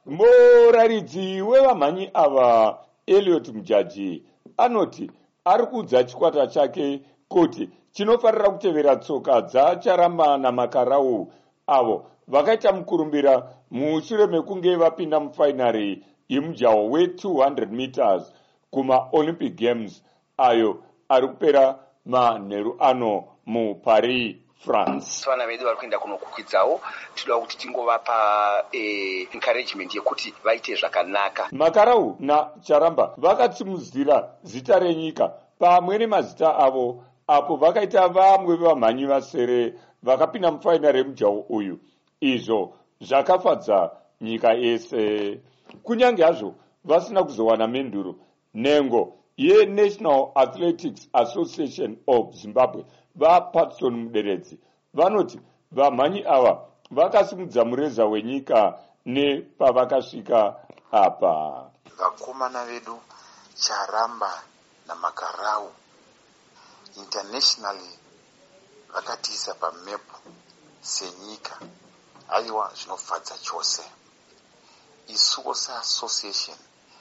Muraridzi wevamhanyi ava Elliot Mujaji anoti ari kuudza chikwata chake kuti chinofarira kutevera tsoka dzaCharamba naMakarau avo vakaita mukurumbira mushure mekunge vapinda mufainari yemujaho we200 meters kumaOlympic Games ayo ari kupera manheru ano muParis, France. Vana vedu vari kuenda kunokukwidzawo, tinoda kuti tingovapa encouragement yekuti vaite zvakanaka. Makarau naCharamba vakatsimudzira zita renyika pamwe nemazita avo apo vakaita vamwe vevamhanyi vasere vakapinda mufainari yemujaho uyu. Izvo zvakafadza nyika yese. Kunyange hazvo vasina kuzowana menduro, nhengo yeNational Athletics Association of Zimbabwe vaPatson Muderedzi vanoti vamhanyi ava vakasimudza mureza wenyika nepavakasvika apa. Vakomana vedu Charamba naMakarau internationally vakatiisa pamepu senyika. Aiwa, zvinofadza chose. Isuwo seassociation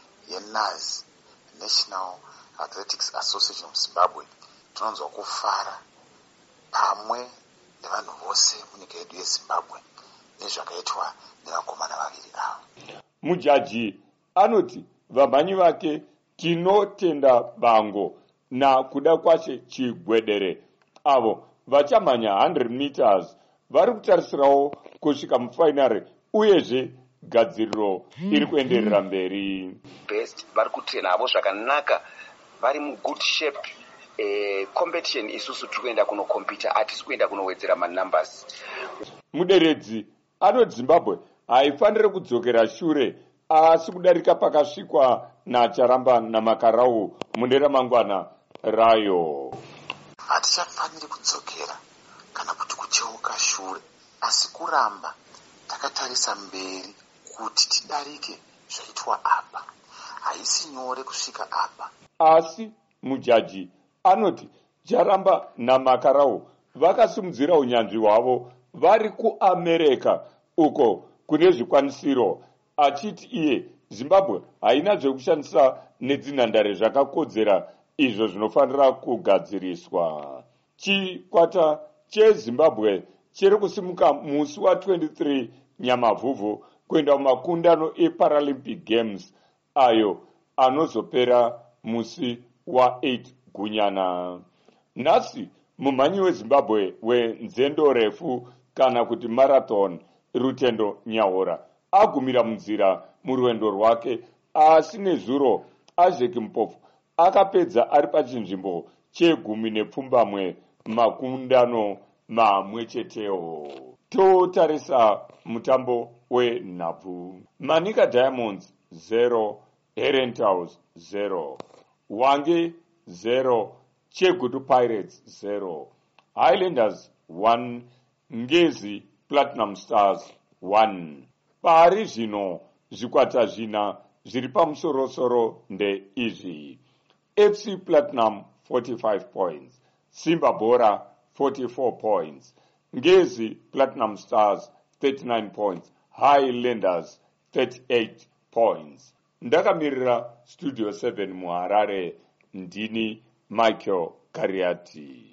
yeNAZ, National Athletics Association of Zimbabwe, tinonzwa kufara pamwe nevanhu vose munyika yedu yeZimbabwe nezvakaitwa nevakomana vaviri ava. Mujaji anoti vamhanyi vake tinotenda bango na kuda kwache chigwedere avo vachamhanya 100 meters vari kutarisirawo kusvika mufainari uyezve gadziriro iri kuenderera mberi. Best vari kutraina avo zvakanaka, vari mugood shape. Competition isusu tiri kuenda kunokompita, hatisi kuenda kunowedzera manumbers. Muderedzi anoti Zimbabwe haifaniri kudzokera shure asi kudarika pakasvikwa naCharamba naMakarau mune ramangwana rayo. Hatichafaniri kudzokera kana kuti kucheuka shure, asi kuramba takatarisa mberi kuti tidarike zvaitwa apa. Haisi nyore kusvika apa. Asi Mujaji anoti Charamba naMakarau vakasimudzira unyanzvi hwavo vari kuAmerika uko kune zvikwanisiro, achiti iye Zimbabwe haina zvekushandisa nedzinhandare zvakakodzera izvo zvinofanira kugadziriswa. Chikwata cheZimbabwe chiri kusimuka musi wa23 Nyamavhuvhu kuenda mumakundano eParalympic Games ayo anozopera musi wa8 Gunyana. Nhasi mumhanyi weZimbabwe wenzendo refu kana kuti marathon Rutendo Nyahora agumira munzira murwendo rwake, asi nezuro Isaac Mpofu akapedza ari pachinzvimbo che12 makundano mamwe chetewo. Totarisa mutambo wenhabvu. Manika Diamonds 0, Herentals 0, Hwange 0, Chegutu Pirates 0, Highlanders 1, Ngezi Platinum Stars 1. Pari zvino zvikwata zvina zviri pamusorosoro ndeizvi: FC Platinum 45 points, Simba Bora 44 points, Ngezi Platinum Stars 39 points, Highlanders 38 points. Ndakamirira Studio 7 muHarare, ndini Michael Kariati.